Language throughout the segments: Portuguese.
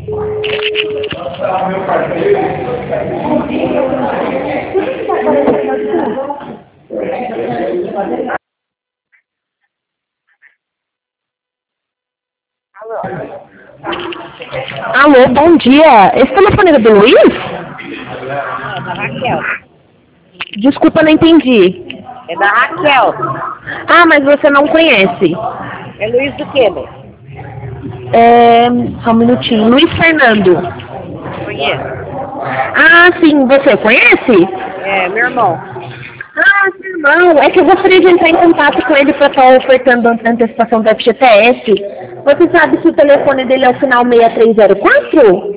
Alô, bom dia. Esse telefone é do Luiz? É da Raquel. Desculpa, não entendi. É da Raquel. Ah, mas você não conhece. É Luiz do quê, né? Só um minutinho. Luiz Fernando. Conheço. Ah, sim, você conhece? É, meu irmão. Ah, seu irmão, é que eu gostaria de entrar em contato com ele para estar ofertando a antecipação do FGTS. Você sabe se o telefone dele é o final 6304?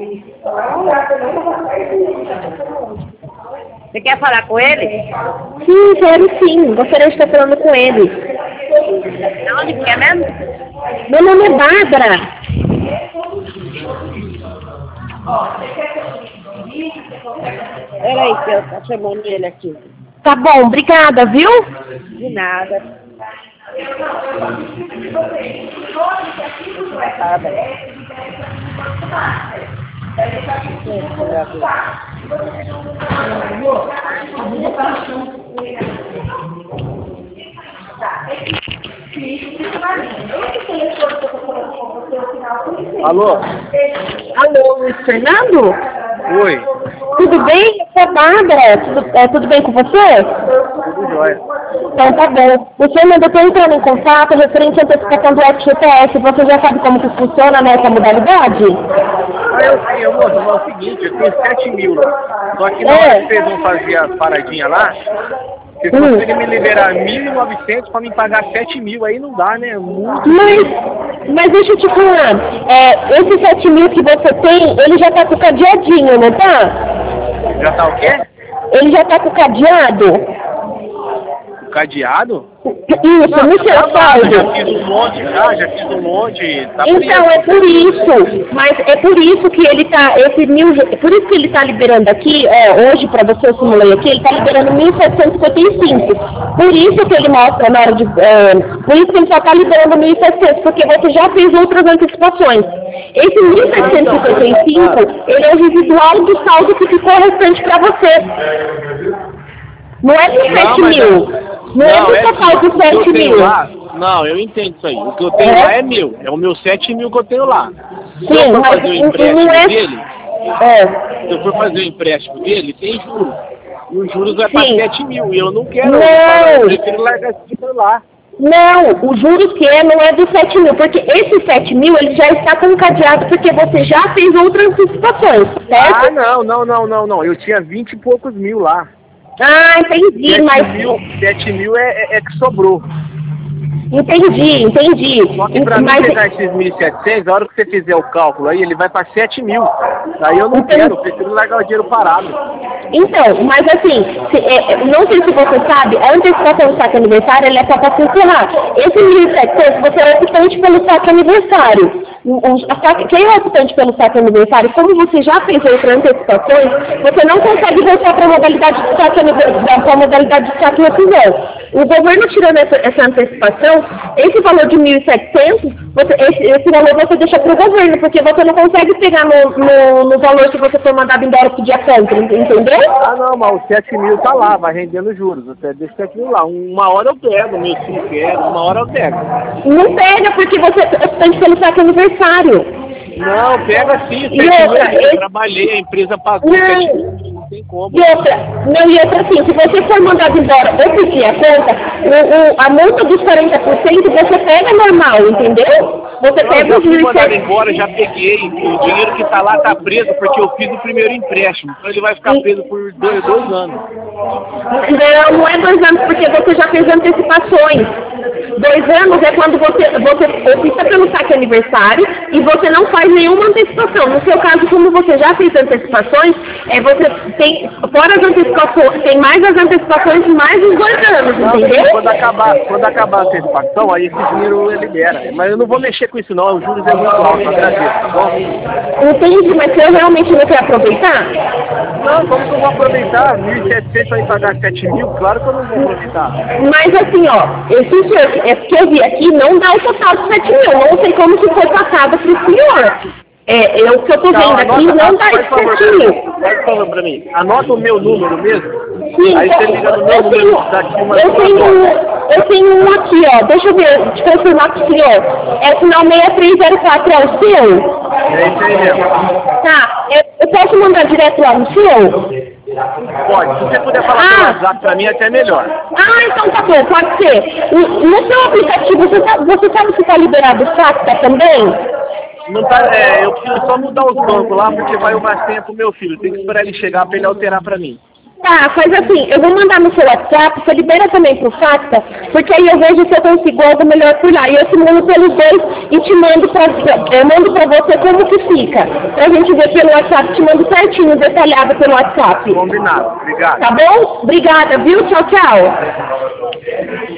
Você quer falar com ele? Sim, quero sim. Gostaria de estar falando com ele. De onde que é mesmo? Meu nome é Bárbara. Peraí que eu tô chamando ele aqui. Tá bom, obrigada, viu? De nada. Alô? Alô, Luiz Fernando? Oi, Tudo bem? Eu sou a Bárbara. Tudo bem com você? tudo jóia. Então tá bom. O Fernando, eu estou entrando em contato referente à antecipação do FGTS. Você já sabe como que funciona nessa modalidade? Ah, eu sei, moço, mas é o seguinte, eu tenho 7 mil lá. Só que na hora que vocês vão fazer as paradinhas lá, vocês conseguem me liberar 1.900 para me pagar 7 mil, aí não dá, né? É muito. Mas deixa eu te falar, esse 7 mil que você tem, ele já tá com o cadeadinho, não tá? Já tá o quê? Ele já tá com o cadeado? Cadeado? Isso, no seu saldo. Já fiz um monte, já fiz um monte. Tá Então, é por isso, mas é por isso que ele tá, por isso que ele tá liberando aqui, hoje para você eu simulei aqui, ele tá liberando 1.755. Por isso que ele mostra na hora de, por isso que ele só tá liberando 1.700, porque você já fez outras antecipações. Esse 1.755, ele é o residual do saldo que ficou restante para você. Não é dos 7 mil. Não é do total dos 7 mil. Não, eu entendo isso aí. O que eu tenho lá é meu. É o meu 7 mil que eu tenho lá. Se Sim, eu for mas fazer o empréstimo não é... dele, se eu for fazer o empréstimo dele, tem juros. E os juros vai para 7 mil. E eu não quero. Eu prefiro largar esse dinheiro lá. Não, o juros que não é dos 7 mil, porque esse 7 mil ele já está com cadeado porque você já fez outras antecipações, certo? Ah, não. Eu tinha 20 e poucos mil lá. Ah, entendi, 7 mil é que sobrou. Entendi. Só que pra mim pegar esses 1.700, a hora que você fizer o cálculo aí, ele vai pra 7 mil. Aí eu não quero, eu prefiro largar o dinheiro parado. Então, mas assim, não sei se você sabe, a antecipação do saque aniversário ela é só para se encerrar. Esse 1.700, você é optante pelo saque aniversário. Quem é optante pelo saque aniversário, como você já fez outras antecipações, você não consegue voltar para a modalidade de saque aniversário, para a modalidade de saque rescisão. O governo tirando essa antecipação, esse valor de 1.700, esse valor você deixa para o governo, porque você não consegue pegar no valor que você foi mandado embora pro dia contra, entendeu? Ah, não, mas o 7 mil tá lá, vai rendendo juros. Você deixa 7 mil lá. Uma hora eu pego, meu filho quer, uma hora eu pego. Não pega, porque você é optante pelo saque aniversário. Não, pega sim, 7 mil eu trabalhei, a empresa pagou 7 mil. Não tem como. E outra assim, se você for mandado embora ou pedir a conta, a multa dos 40% você pega normal, entendeu? Você pega os 1.700. Mandado embora, já peguei. O dinheiro que tá lá tá preso porque eu fiz o primeiro empréstimo. Então ele vai ficar preso por 2 anos. Não é 2 anos, porque você já fez antecipações. 2 anos é quando você opta pelo saque aniversário e você não faz nenhuma antecipação. No seu caso, como você já fez antecipações, você tem, fora as antecipações, tem mais as antecipações mais os 2 anos, entendeu? Quando acabar a antecipação, aí esse dinheiro libera. Mas eu não vou mexer com isso não, os juros é muito alto, agradeço, tá bom? Entendi, mas você realmente não quer aproveitar? Não, como que eu vou aproveitar? 1.700 para pagar 7 mil? Claro que eu não vou aproveitar. Mas assim, é porque eu vi aqui, não dá o total de 7 mil. Não sei como que foi passado para o senhor. O que eu tô vendo aqui não tá certinho. Faz favor pra mim. Anota o meu número mesmo. Sim, Aí você liga no meu número daqui uma eu tenho um aqui, ó. Deixa eu ver, te confirmar com o senhor. É o final 6304, é o seu? É isso aí mesmo. Tá, eu posso mandar direto lá no seu? Pode, se você puder falar pelo WhatsApp pra mim, até melhor. Então tá bom, pode ser. No seu aplicativo, você sabe se tá liberado o Facta também? Não tá, eu preciso só mudar os bancos lá, porque vai uma senha pro meu filho. Tem que esperar ele chegar pra ele alterar pra mim. Tá, faz assim, eu vou mandar no seu WhatsApp, você libera também pro Facta, porque aí eu vejo se eu consigo algo melhor por lá. E eu simulo pelos dois e te mando eu mando pra você como que fica. Pra gente ver pelo WhatsApp, te mando certinho, detalhado pelo WhatsApp. Combinado, obrigado. Tá bom? Obrigada, viu? Tchau, tchau.